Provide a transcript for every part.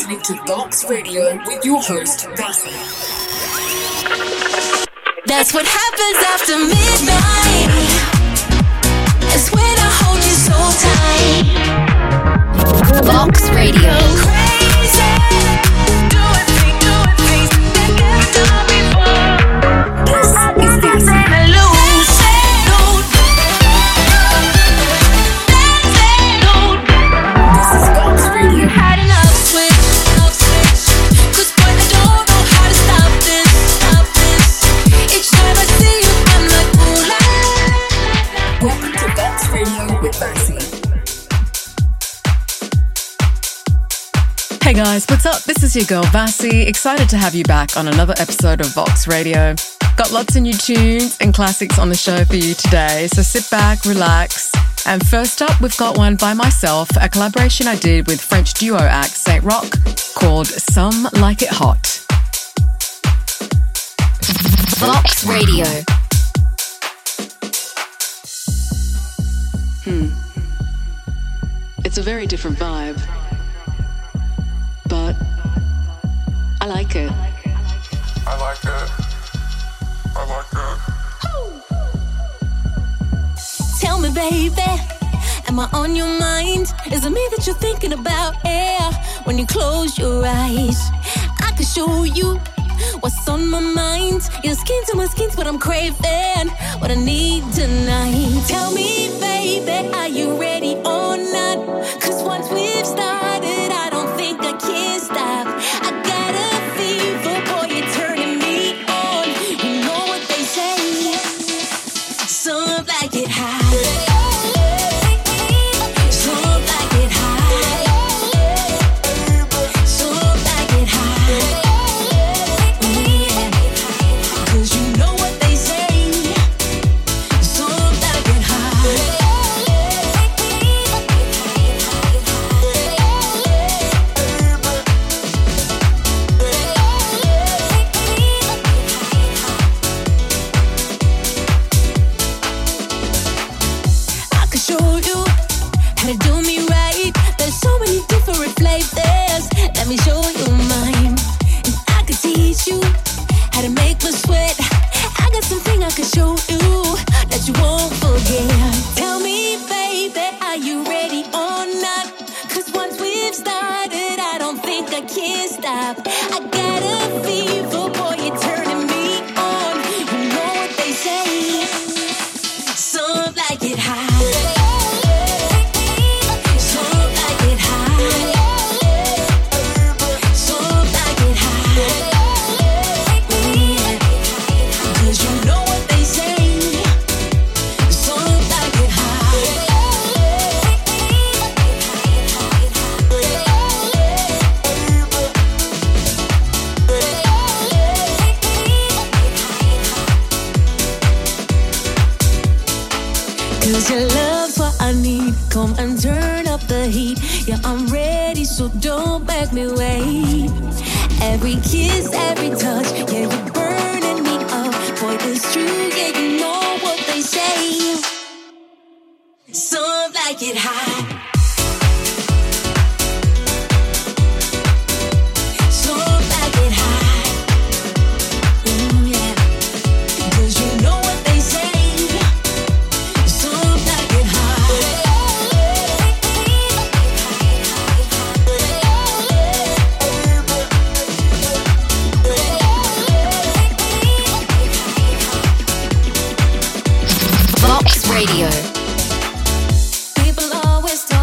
listening to Vox Radio with your host, Vasi. That's what happens after midnight. It's when I hold you so tight. Vox Radio. Crazy. Doing things that never done before. This is Vasi. This is Vox Radio. Had enough switch. Cause boy, I don't know how to stop this. Each time I see you, I'm like, ooh la la. Welcome to Vox Radio with Vasi. Hey guys, what's up? This is your girl Vasi. Excited to have you back on another episode of Vox Radio. Got lots of new tunes and classics on the show for you today, so sit back, relax. And first up, we've got one by myself, a collaboration I did with French duo act Saint Rock called Some Like It Hot. Vox Radio. It's a very different vibe, but I like it. I like it. I like it. Tell me, baby, am I on your mind? Is it me that you're thinking about? Yeah, when you close your eyes, I can show you what's on my mind. Your skin to my skin's what I'm craving, what I need tonight. Tell me, baby, are you ready or not? Cause once we've started, I don't think I can stop. I got a fever, boy, you're turning me on. You know what they say, some like it hot. Let me show you mine, and I can teach you how to make me sweat. I got something I can show you that you won't forget. Tell me, baby, are you ready or not? Cause once we've started, I don't think I can stop. I got a fever, boy, you're turning me on. You know what they say, some like it hot. Cause your love's what I need. Come and turn up the heat. Yeah, I'm ready, so don't make me wait. Every kiss, every touch, yeah, you're burning me up. Boy, it's true, yeah, you know what they say. Some like it hot. Radio. People always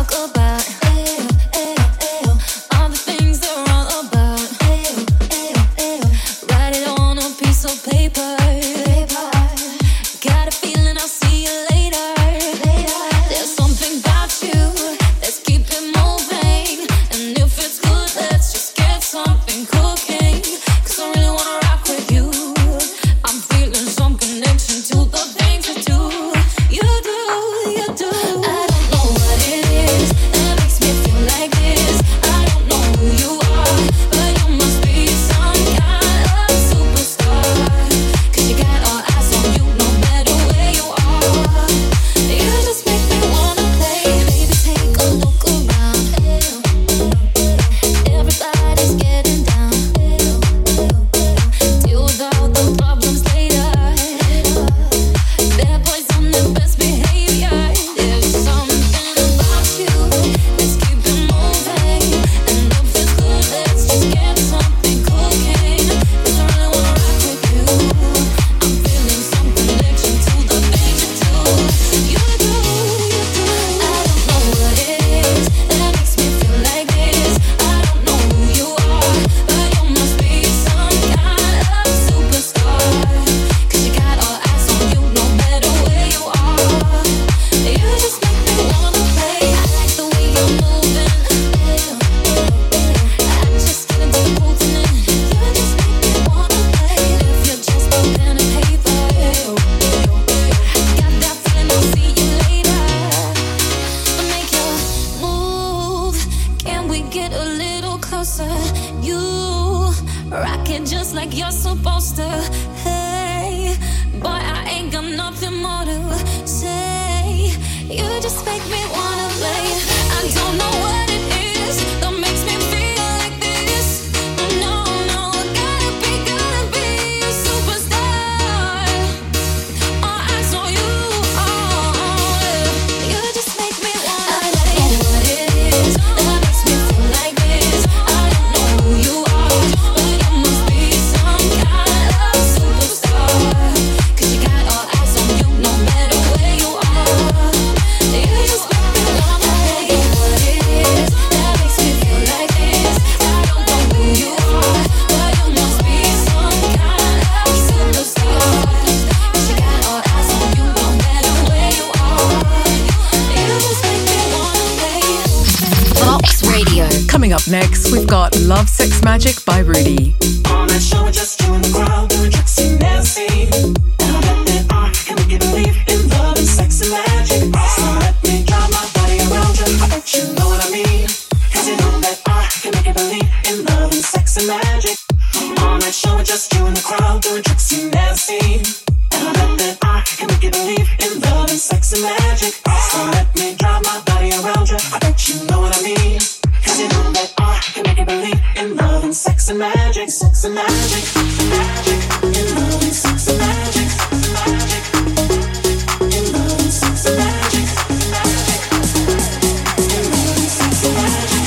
closer. You rock it just like you're supposed to. Hey, boy, I ain't got nothing more to say. You just make me wanna play. I don't know what it is that makes me feel like this. No, no, gotta be a superstar. All eyes on you. Oh, you just make me wanna play. I don't know what it is that makes me feel like this. I don't know who you are, but you must be some kind of superstar. 'Cause you got all eyes on you, no matter where you are. You just make me wanna play. What it is that makes me feel like this. I don't know who you are, but you must be some kind of superstar. 'Cause you got all eyes on you, no matter where you are. You just make me wanna play. Vox Radio. Coming up next, we've got Love Sex Magic by Rudy. On that show with just you in the crowd doing tricks you never seen. And I bet that I can make you believe in love and sex and magic. So let me drive my body around you. I bet you know what I mean. 'Cause you know that I can make you believe in love and sex and magic. On that show with just you in the crowd doing tricks you never seen. And I bet that I can make you believe in love and sex and magic. So let me drive my body around you. I bet you know what I mean. 'Cause you know that I can make you believe in love and sex and magic, sex and magic, magic, in love and sex and magic, magic, in love and sex and magic, magic, in love and sex and magic,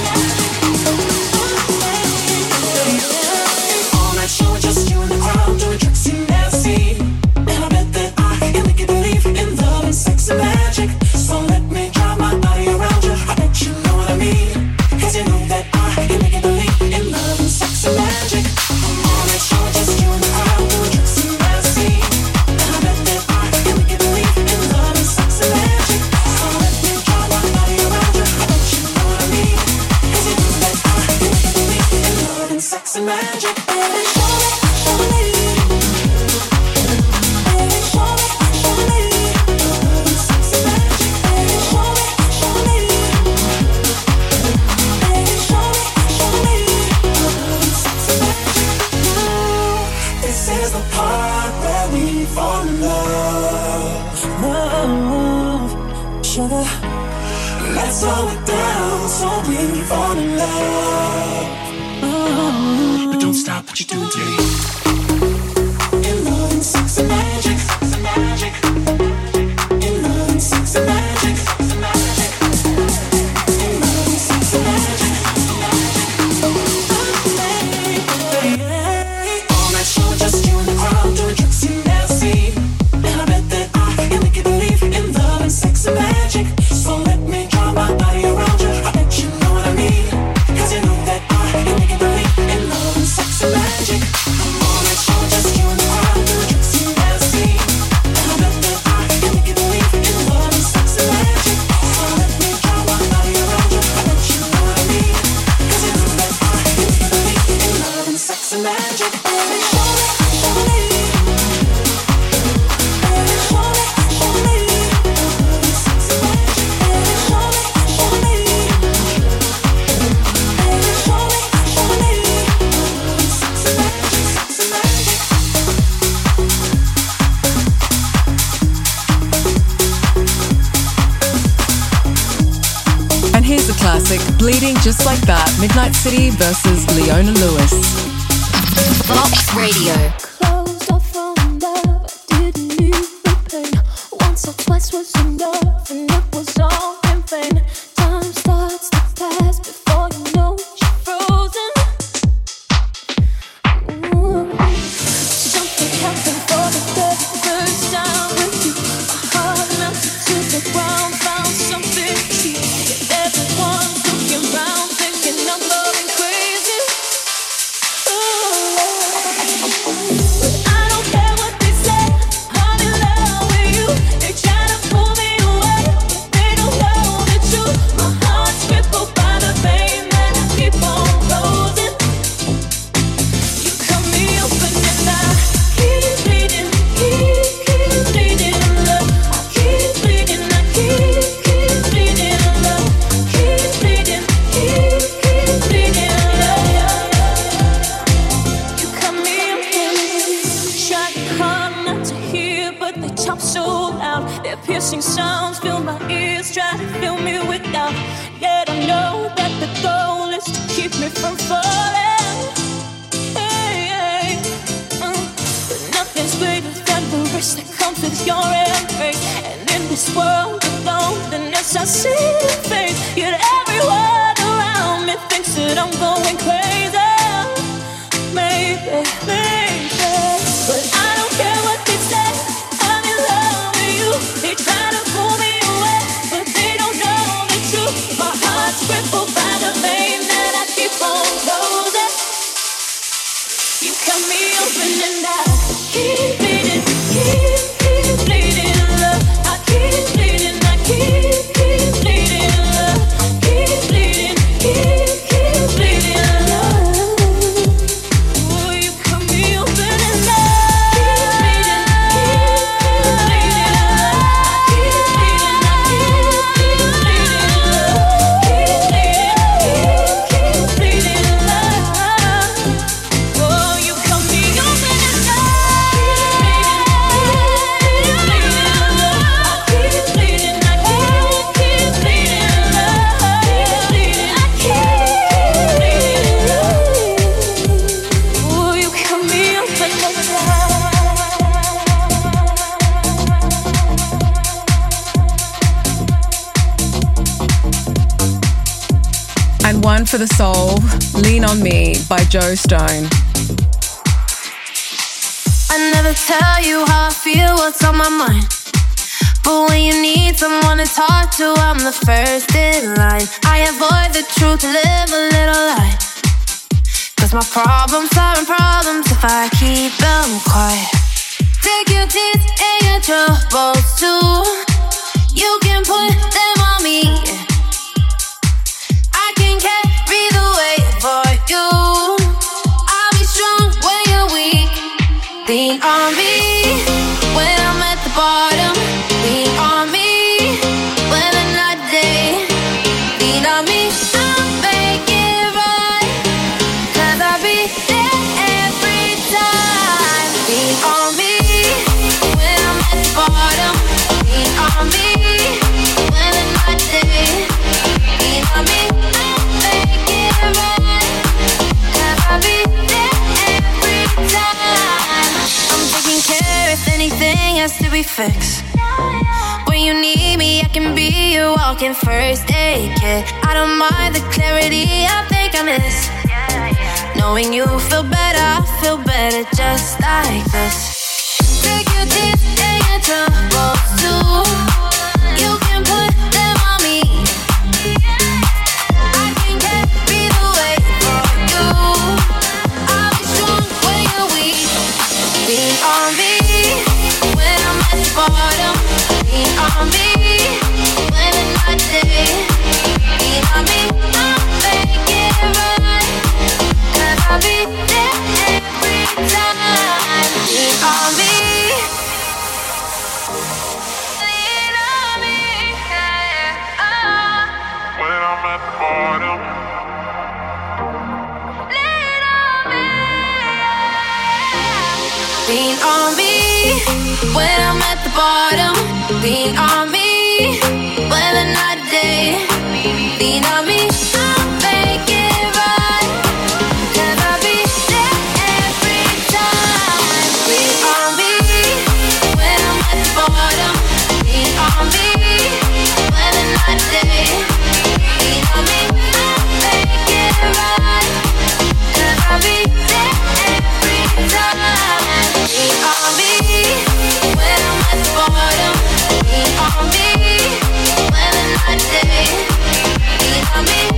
on that show with just you in the crowd doing tricks you never seen. And I bet that I can make you believe in love and sex and magic. So let me drive my body around you. I bet you know what I mean. 'Cause you know that I can make you believe in love and sex and magic. On that show with just you in the crowd doing tricks you never seen. And I bet that I can make you believe in love and sex and magic. So let me drive my body around you. I bet you know what I mean. 'Cause you know that I can make you believe in love and sex and magic. Baby, show me, show me. Baby, show me, show me. Love and sex and magic. Baby, show me, show me. Baby, show me, show me. Love and sex and magic. This is the part where we fall in love. Love, sugar. Let's slow it down so we fall in love. But don't stop what you're doing to me. In love and sex and magic, sex and magic. In love and sex and magic, sex and magic. In love and sex and magic, on that show with just you in the crowd doing tricks you never seen. And I bet that I can make you believe in love and sex and magic. So let me drive my body around you. I bet you know what I mean. 'Cause you know that I can make you believe in love and sex and magic. On that show with just you in the crowd doing tricks you never seen. And I bet that I can make you believe in love and sex and magic. So let me drive my body around you. I bet you know what I mean. 'Cause you know that I can make you believe in love and sex and magic. Baby, show me, show me. Baby, show me, show me. Love and sex and magic. Baby, show me, show me. Baby, show me, show me. Love and sex and magic, sex and magic. And here's the classic, Bleeding Just Like That, Midnight City versus Leona Lewis. Vox Radio. Closed off from love, I didn't need the pain. Once or twice was enough, and it was all in vain. Time starts to pass before you know you're frozen. Ooh. Something happened for the first time with you. My heart melted to the ground, found something cheap. Everyone's looking round, thinking I'm going crazy. Ooh. that I'm going crazy. Maybe, but I don't care what they say. I'm in love with you. They try to pull me away, but they don't know the truth. My heart's crippled by the pain that I keep on closing. You cut me open and I keep bleeding, keep bleeding, love. I keep bleeding, I keep bleeding, love. Keep bleeding, keep bleeding, love. Oh, you cut me open and I keep bleeding, keep bleeding, love. I keep bleeding, I keep bleeding, love. Keep bleeding, love. Oh, you cut me open and I keep bleeding, love. I keep bleeding, I keep bleeding, love. I keep bleeding, love. Oh, you cut me open and And one for the soul, Lean on Me by Joe Stone. I never tell you how I feel, what's on my mind. But when you need someone to talk to, I'm the first in line. I avoid the truth to live a little lie. Cause my problems aren't problems if I keep them quiet. Take your tears and your troubles too. You can put them on me. I can carry the weight for you. I'll be strong when you're weak. Lean on me when I'm at the bottom. Lean on me when the night day. Lean on me, I'll make it right. Cause I'll be there every time. Lean on me when I'm at the bottom. Lean on me when the night day. Lean on me, I'll make it right. Cause I'll be there every time. I'm taking care if anything has to be fixed. When you need me, I can be your walking first aid kit. I don't mind the clarity I think I miss. Knowing you feel better, I feel better just like this. Take your tears and your troubles too. You can put them on me. I can carry the weight for you. I'll be strong when you're weak. Lean on me when I'm at the bottom. Lean on me when the night day. Lean on me, I'll make it right. Cause I'll be there every time. Lean on me. Lean on me, yeah, oh. When I'm at the bottom, Lean on me, yeah. Lean on me when I'm at the bottom. Lean on me when the night day. Lean on me, I'll make it right. Cause I'll be there every time. Lean on me when I'm at the bottom. Lean on me when the night day. Lean on me, I'll make it right. Cause I'll be there every time. Lean on me when I'm at the bottom. Lean on me when the night day. Lean on me,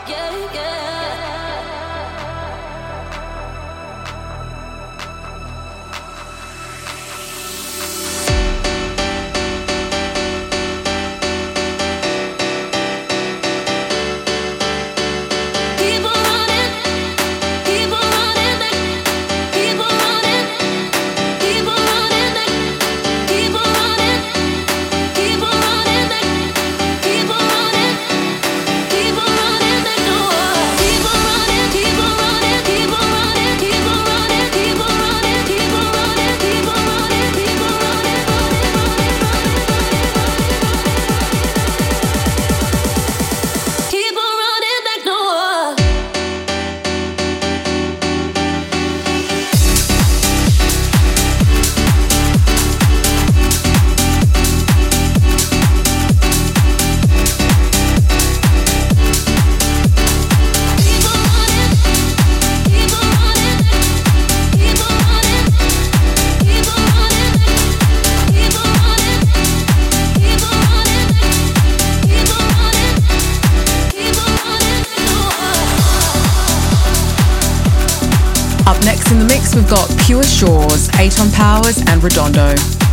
Up next in the mix, we've got Pure Shores, Aton Powers and Redondo.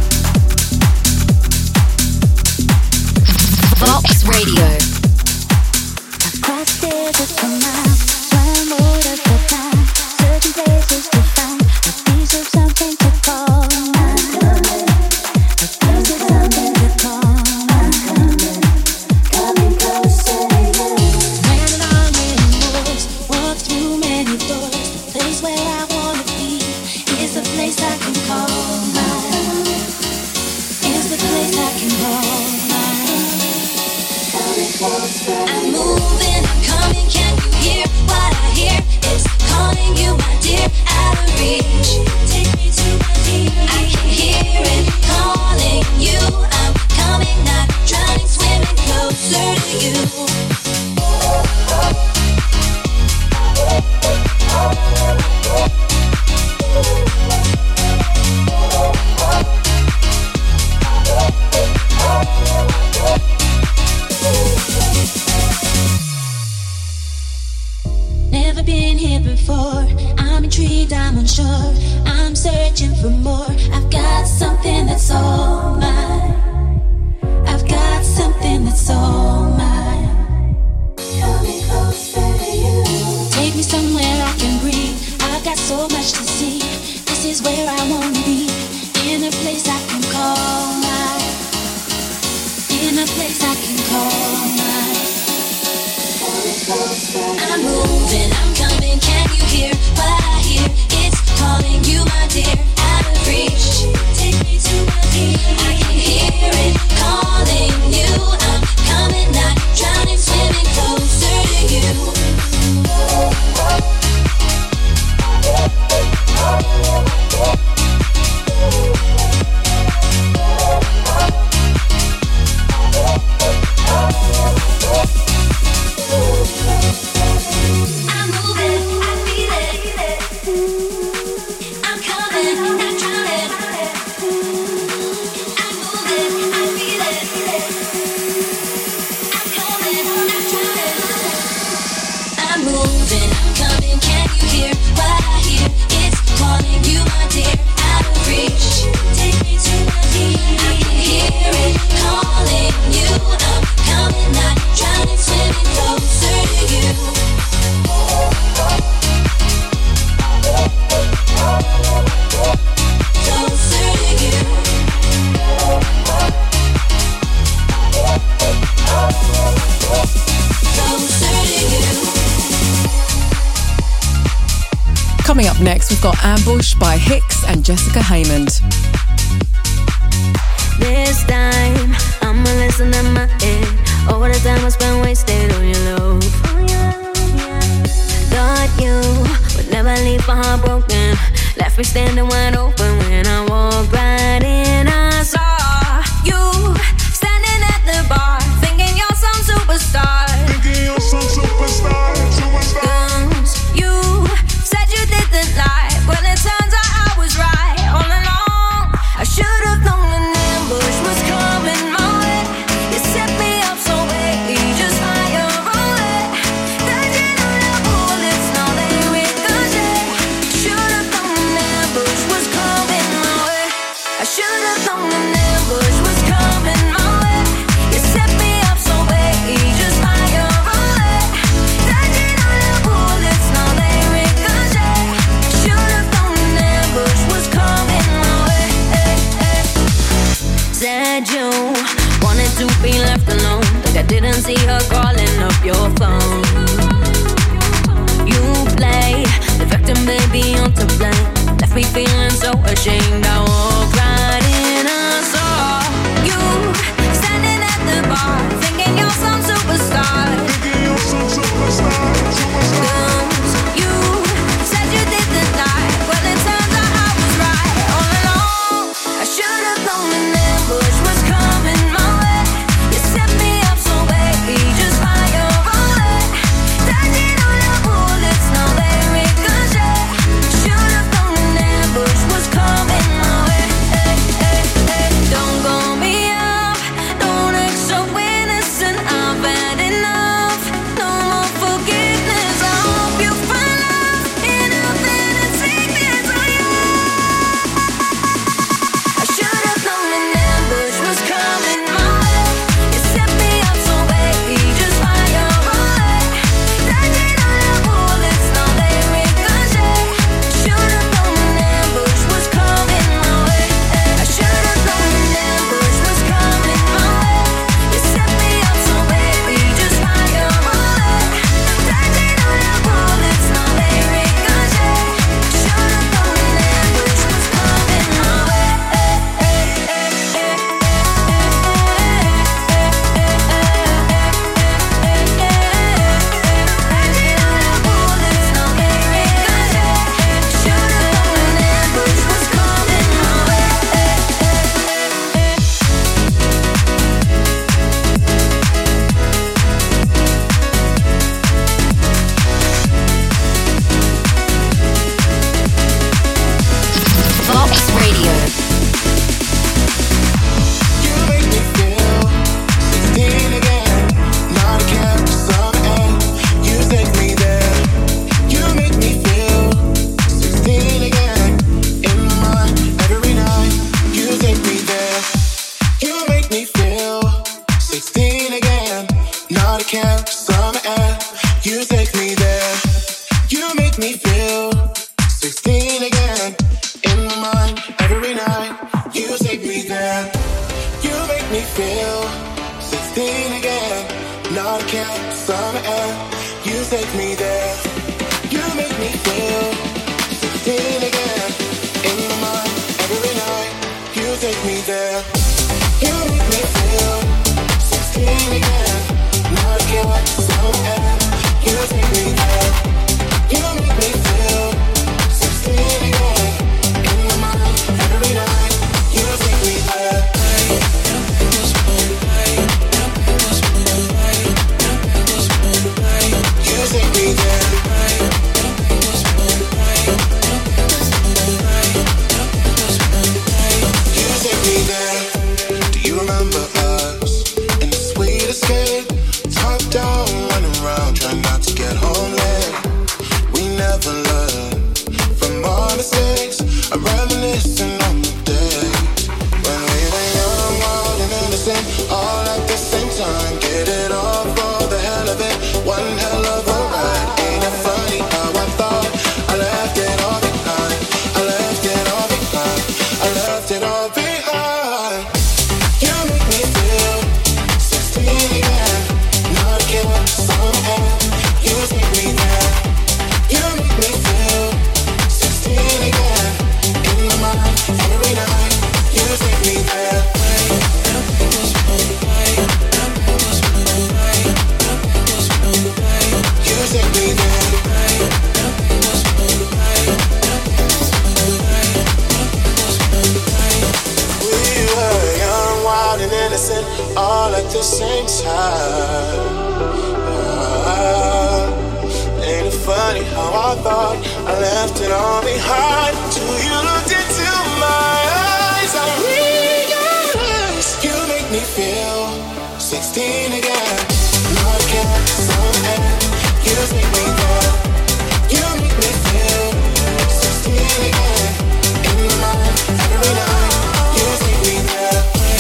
Vox Radio. Across deserts for miles, swam waters for time, certain places to find a piece of something to call mine. A piece of something to call mine. Coming closer to you. Ran along many moors, walked through many doors. The place where I wanna be is the place I can call mine. Is the place I can call mine. I'm moving, I'm coming, can you hear what I hear? It's calling you, my dear, out of reach. Take me to my dear. I can hear it calling you. I'm coming, not drowning, swimming closer to you. Never been here before. I'm intrigued, I'm unsure. I'm searching for more. I've got something that's all mine. I've got something that's all mine. Coming closer to you. Take me somewhere I can breathe. I've got so much to see. This is where I wanna be. In a place I can call mine. In a place I can call mine. I'm moving, I'm coming, can you hear what I hear? It's calling you, my dear, out of reach. Take me to my dear. I can hear it calling you. I'm coming, not drowning, swimming closer to you. I'm moving, I feel it. I'm coming, not drowning. I'm moving, I feel it. I'm coming, not drowning. I'm moving, I'm coming, can you hear what I hear? It's calling you, my dear, out of reach. Take me to my dear. I can hear it calling you. I'm coming, not drowning, swimming closer to you. Closer to you. Closer to you. Coming up next, we've got Ambush by Hicks and Jessica Haymond. This time, I'ma listen to my head. All the time I spent wasted on your love. Thought you would never leave my heart broken. Left me standing wide open when I walked right in. I saw you standing at the bar, thinking you're some superstar. Cause you said you didn't lie, but it turns out I was right all along. I should have known an ambush was coming my way. You set me up so way, just fire away. Then You take me there. You make me feel 16 again. In my mind, every night. You take me there. You make me feel 16 again. Not a camp, summer air. You take me there. You make me feel 16 again. In my mind, every night. You take me there. You make me feel 16 again. Not a camp, summer air. You take me there. You make me feel 16 again. In my mind, every night. You take me there. You take me there. You take me there. Do you remember us in the sweet escape? Top down, running around, trying not to get home late. We never learned from our mistakes. I'm reminiscing on the days when we were young, wild and innocent, all at the same time. Get it all for the hell of it. One hell of a ride. Ain't it funny how I thought I left it all behind? I left it all behind. I left it all behind. You make me feel 16 again. Not a kid with some air. You take me there. You make me feel 16 again. In my mind, every night. You take me there. You take me there. We were young, wild and innocent, all at the same time. Ain't it funny how I thought I left it all behind? Till you looked into my eyes, I realized you make me feel 16 again. Not again, some air. You take me there. You make me feel 16 again. In my mind, every night. You take me there.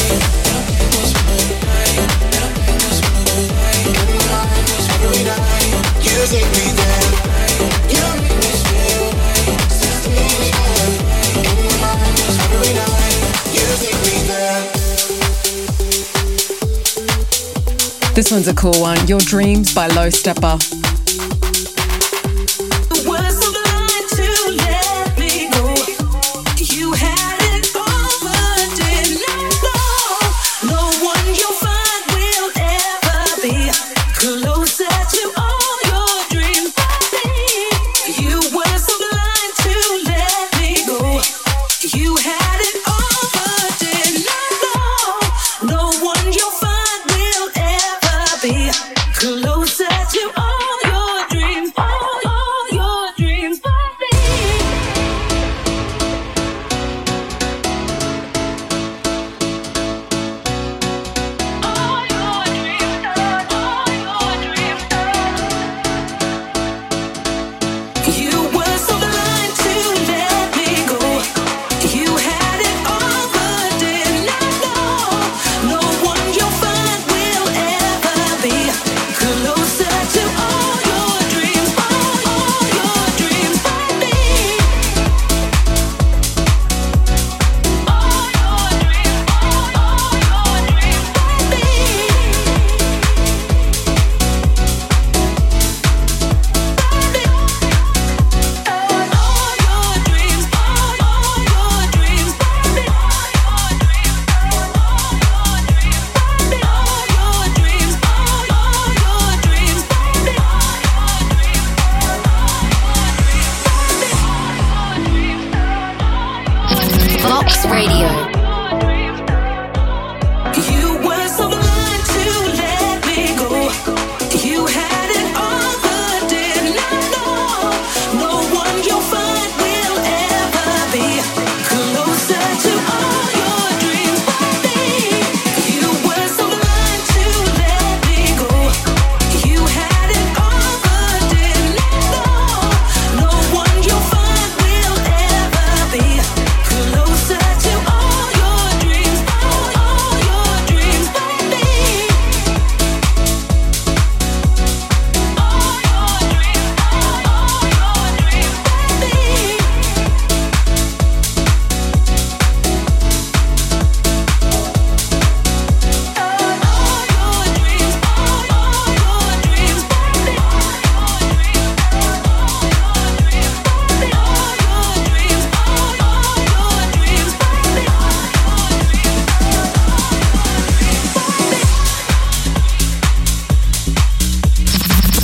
In my mind, every night. You take me there. You make me feel 16 again. In my mind, every night. You take me there. This one's a cool one. Your Dreams by Low Stepper. Closer to all your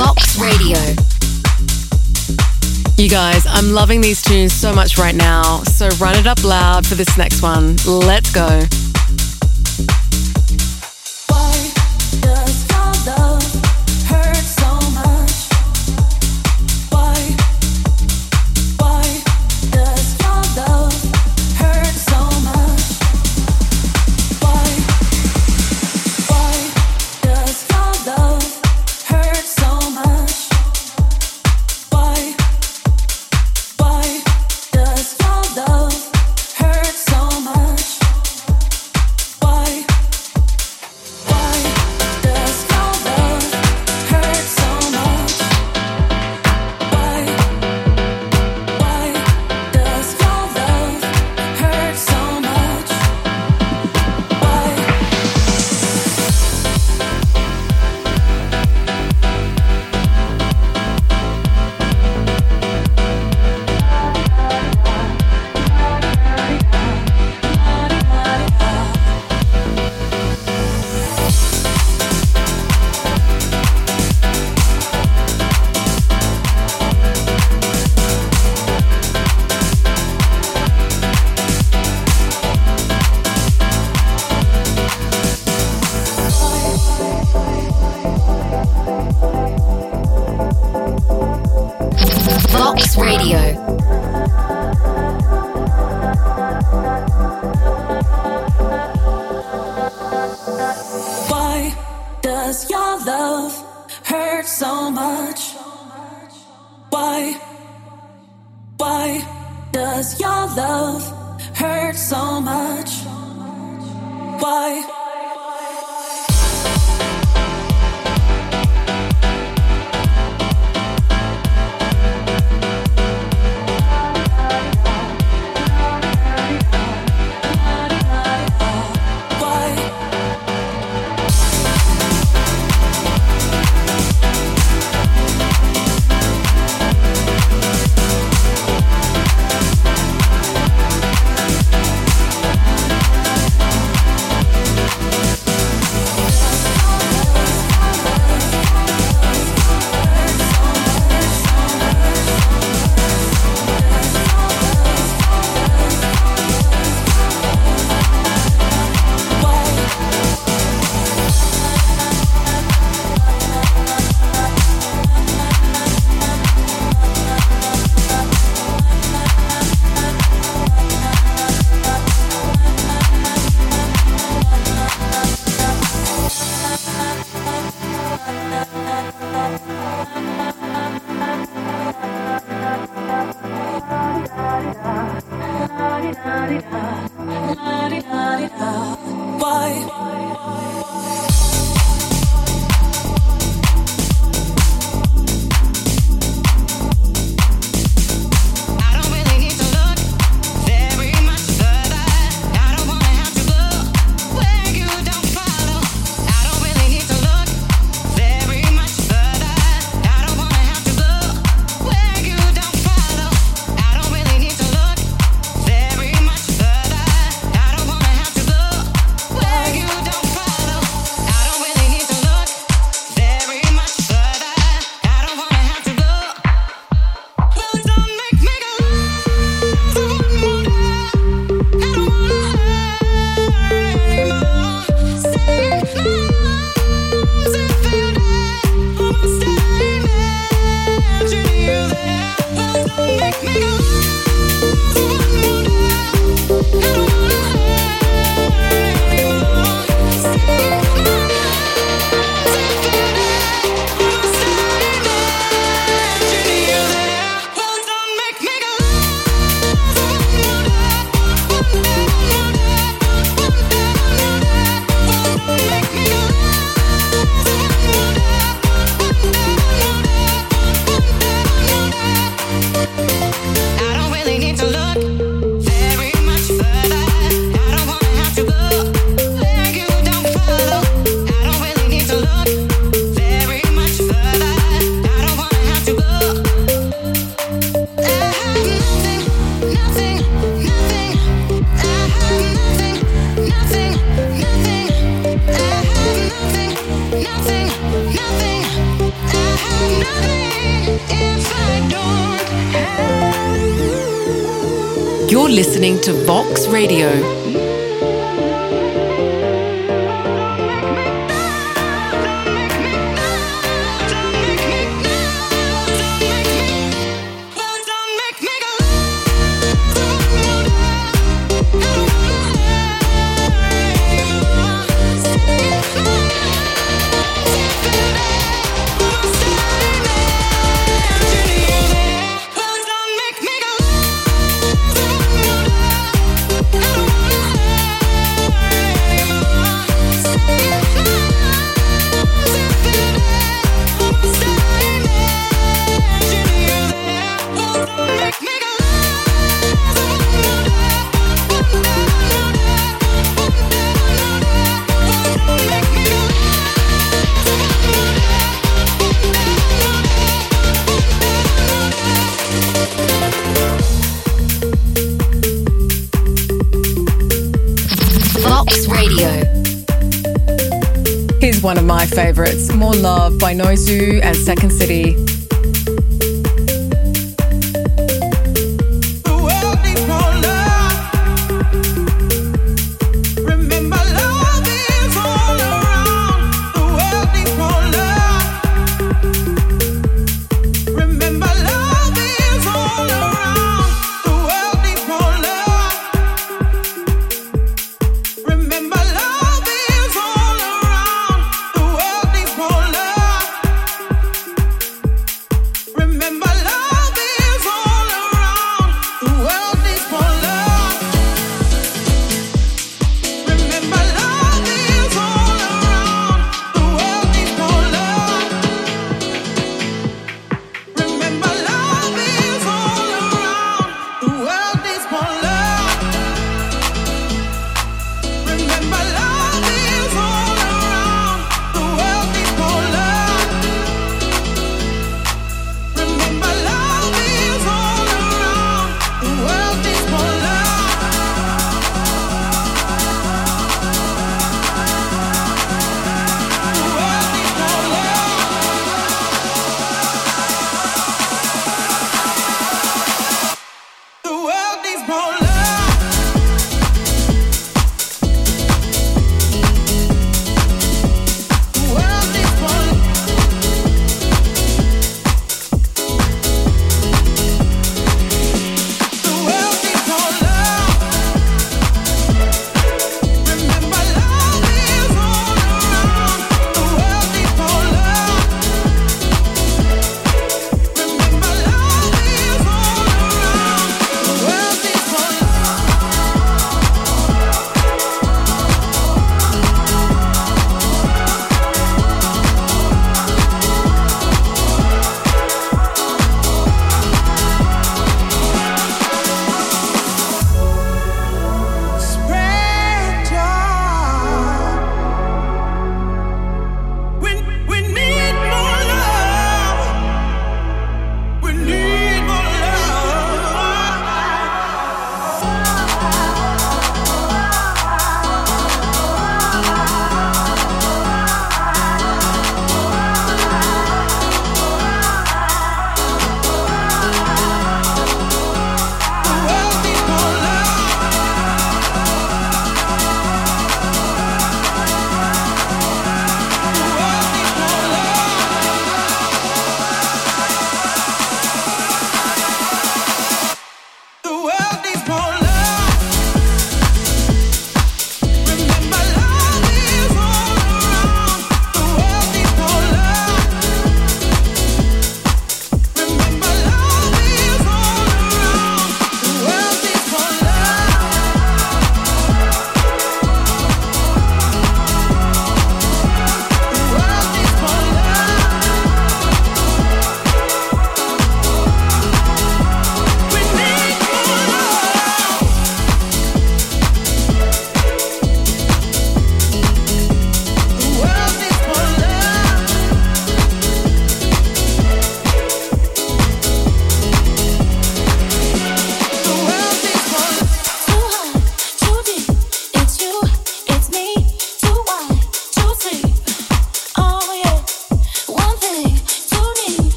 Vox Radio. You guys, I'm loving these tunes so much right now, so run it up loud for this next one. Let's go. Vox Radio. Why does your love hurt so much? Why does your love hurt so much? Why? You don't You're listening to Vox Radio. Here's one of my favourites, More Love by Noizu and Second City.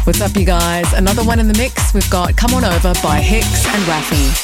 What's up, you guys? Another one in the mix. We've got Come On Over by Hicks and Rafi.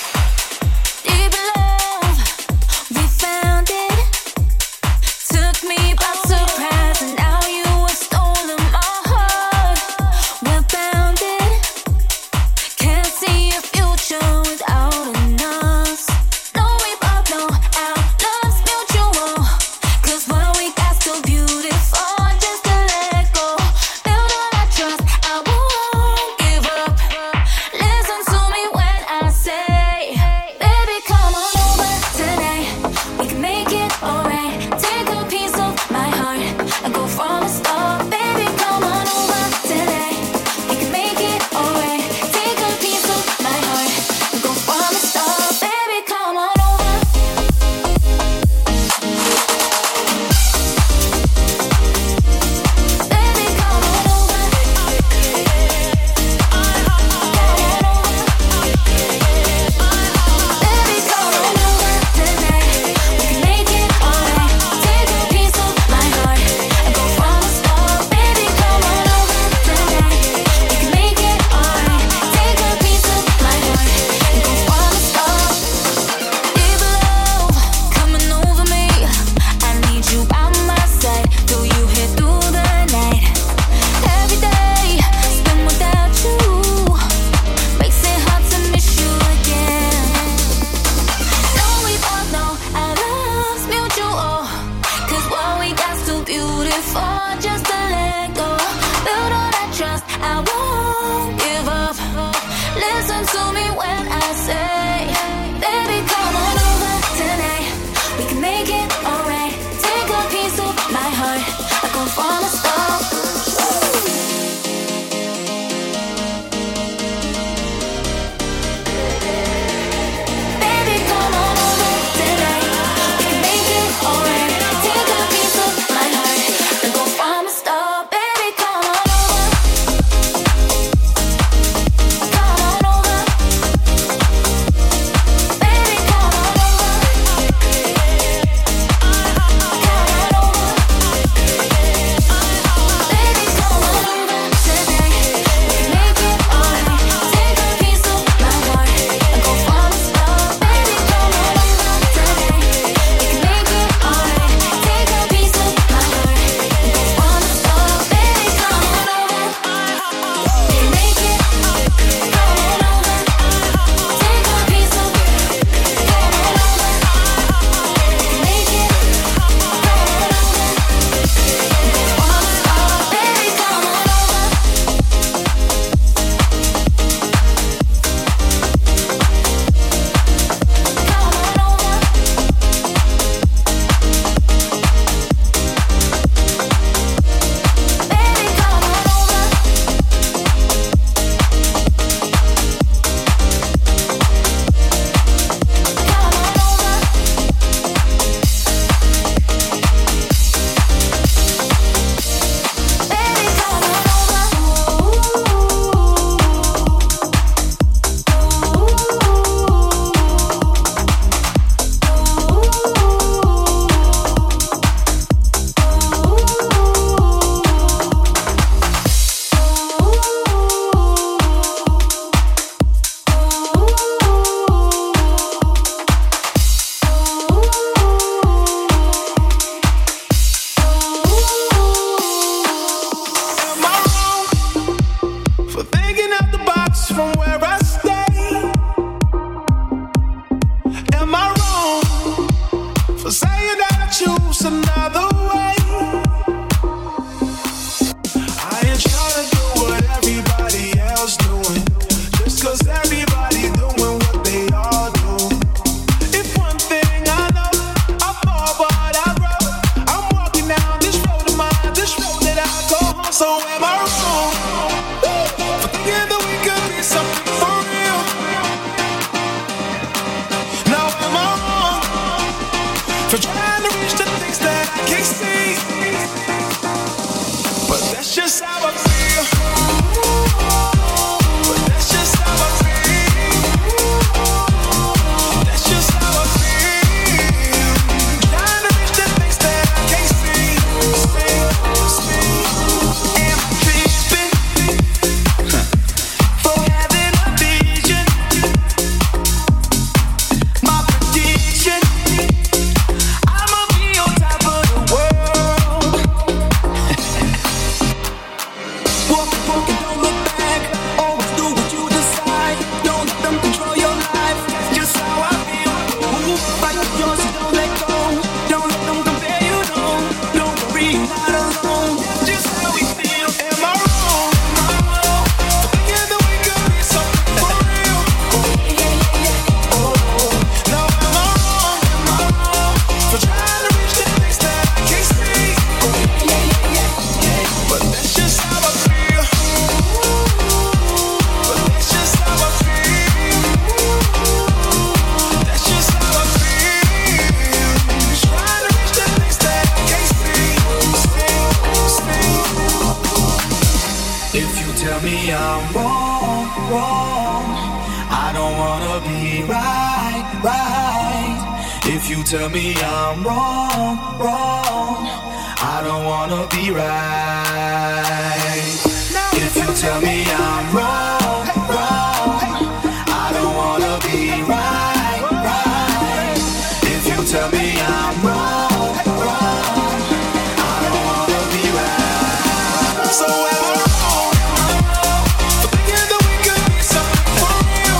If you tell me I'm wrong, wrong, I don't wanna be right, right. If you tell me I'm wrong, wrong, I don't wanna be right. If you tell me I'm wrong, wrong, I don't wanna be right, right. If you tell me I'm wrong, wrong, I don't wanna be right. So am I wrong for thinking that we could be something for real?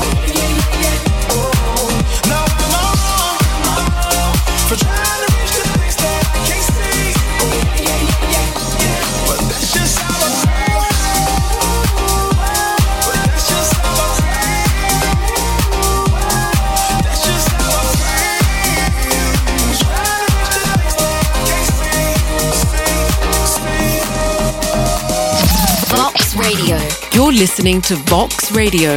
Now am I wrong for trying to reach the things that I can't see? But that's just how I feel. But that's just how I feel. That's just how I feel. Trying to reach the things that I can't see. Vox Radio. You're listening to Vox Radio.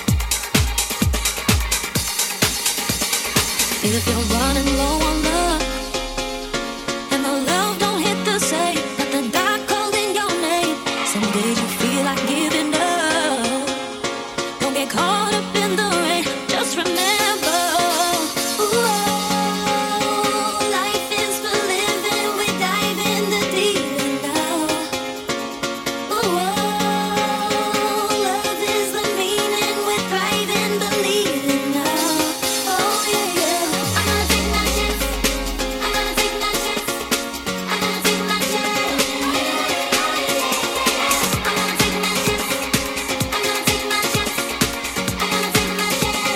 If you're running low on love and the love don't hit the same, but the dark calling your name, some days you feel like giving up. Don't get caught up in the rain. Just remember, life is for living. We dive in the deep end now. Love is the meaning. We thrive in believing now. Oh yeah, yeah. I'm gonna take my chance. I'm gonna take my chance. I'm gonna take my chance. I'm gonna take my chance. I'm gonna take my chance. I'm gonna take my chance. I'm gonna take my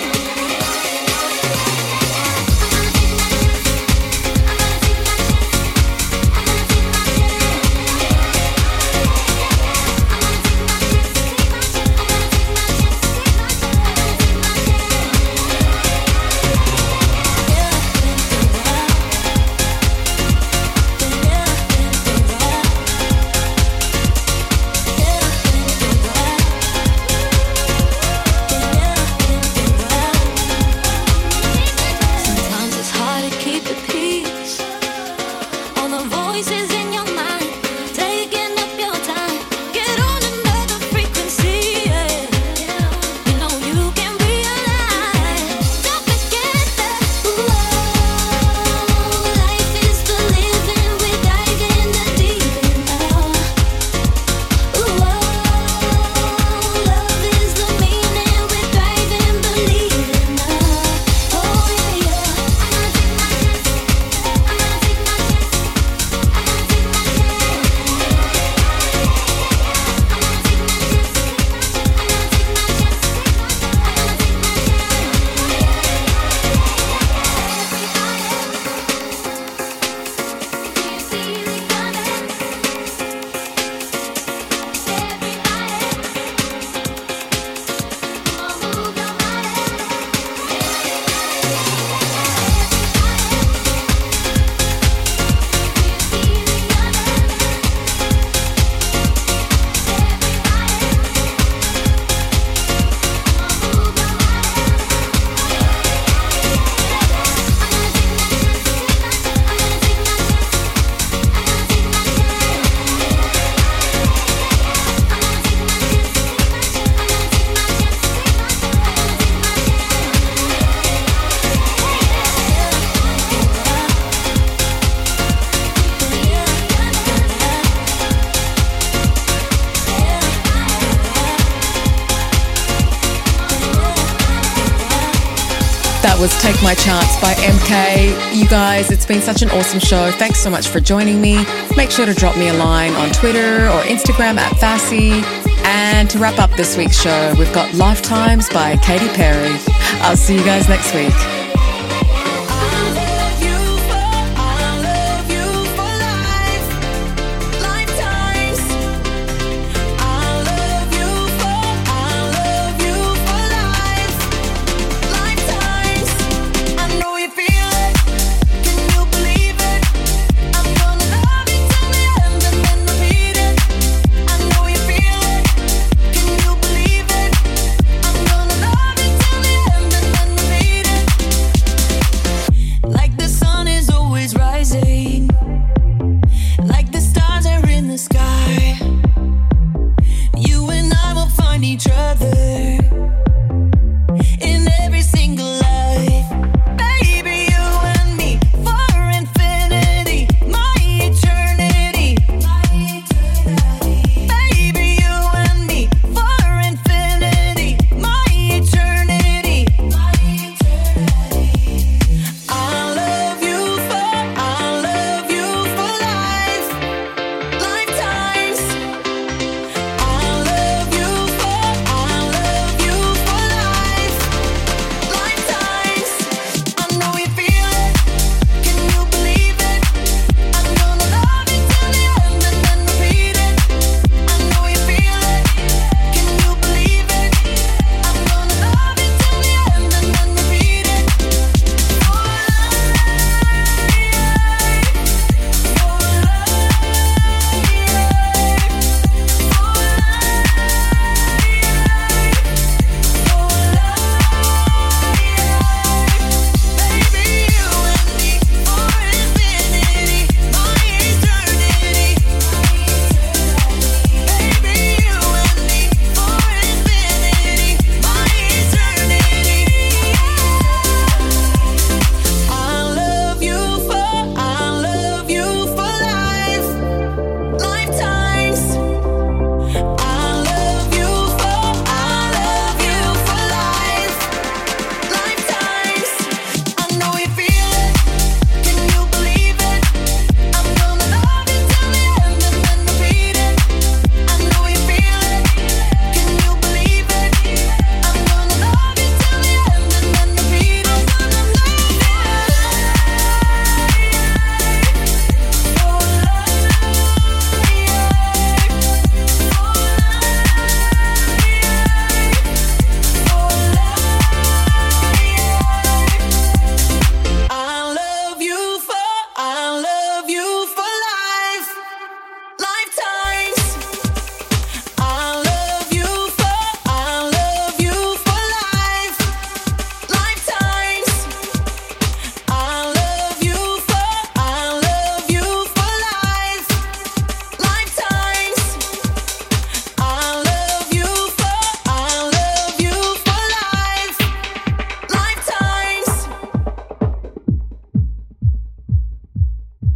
Sometimes it's hard to keep the peace. All the voices in your mind taking up your time. Get on another frequency. You know you can realize. Don't forget that life is for living. We dive in the deep end now. Love is the meaning. We thrive in believing now. Oh yeah, yeah. I'm gonna take my chance. I'm gonna take my chance. I'm gonna take my chance. I'm gonna take my chance. I'm gonna take my chance. That was Take My Chance by MK. You guys, it's been such an awesome show. Thanks so much for joining me. Make sure to drop me a line on Twitter or Instagram at Fassi. And to wrap up this week's show, we've got Lifetimes by Katy Perry. I'll see you guys next week.